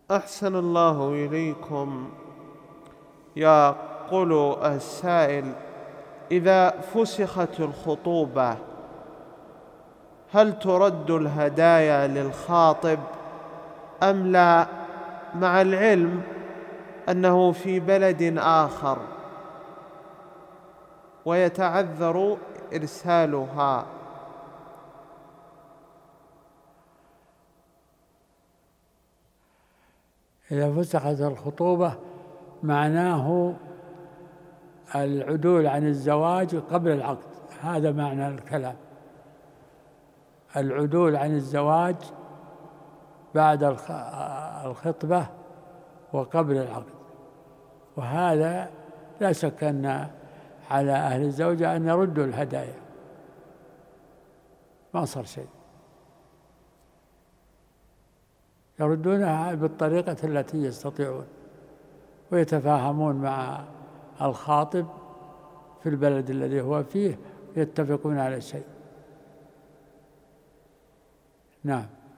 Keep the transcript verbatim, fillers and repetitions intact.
أحسن الله إليكم. يقول السائل: إذا فسخت الخطوبة هل ترد الهدايا للخاطب أم لا، مع العلم أنه في بلد آخر ويتعذر إرسالها؟ إذا فسخت الخطوبة معناه العدول عن الزواج قبل العقد، هذا معنى الكلام، العدول عن الزواج بعد الخطبة وقبل العقد. وهذا لا شك أن على أهل الزوجة أن يردوا الهدايا، ما صار شيء، يردونها بالطريقة التي يستطيعون، ويتفاهمون مع الخاطب في البلد الذي هو فيه، يتفقون على شيء. نعم.